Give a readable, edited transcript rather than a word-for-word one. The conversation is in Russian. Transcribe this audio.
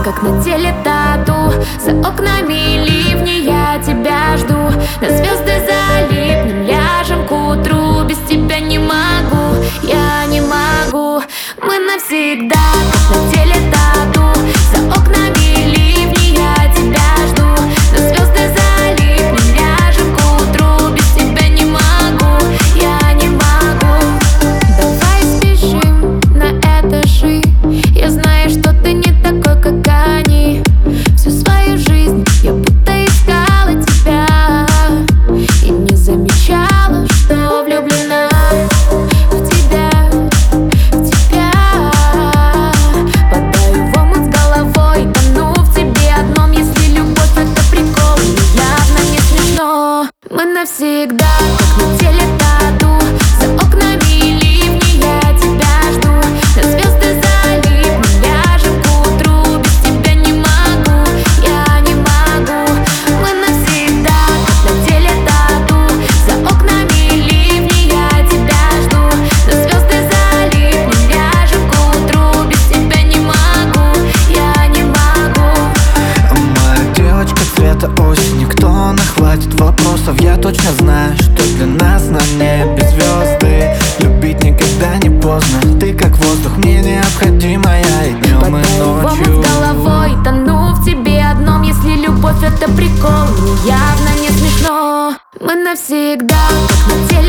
как на теле тату. За окнами ливни, я тебя жду. На звезды залипнем, ляжем к утру. Без тебя не могу, я не могу. Мы навсегда, как на теле тату. За окнами ливни, я тебя жду. На звезды залипнем, ляжем к утру. Без тебя не могу, я не могу. Давай спешим на этажи. Я знаю, что ты не такой, как они. Всю свою жизнь я будто искала тебя и не замечала, что влюблена в тебя, в тебя. Падаю в омут с головой, тону в тебе одном. Если любовь это прикол, мне явно не смешно. Мы навсегда, как на теле тату. За окнами ливни, я тебя жду. На звезды залипнем, ляжем к утру. Без тебя не могу, я не могу. Мы навсегда, как на теле тату. За окнами ливни, я тебя жду. На звезды залипнем, ляжем к утру. Без тебя не могу, я не могу. Моя девочка цвета осени, кто она, хватит вопросов. Я точно знаю, что для нас на небе звезды. Любить никогда не поздно. Ты как воздух, мне необходима я и днем, и Падаю в омут ночью. с головой, тону в тебе одном. Если любовь это прикол, мне явно не смешно. Мы навсегда, как на теле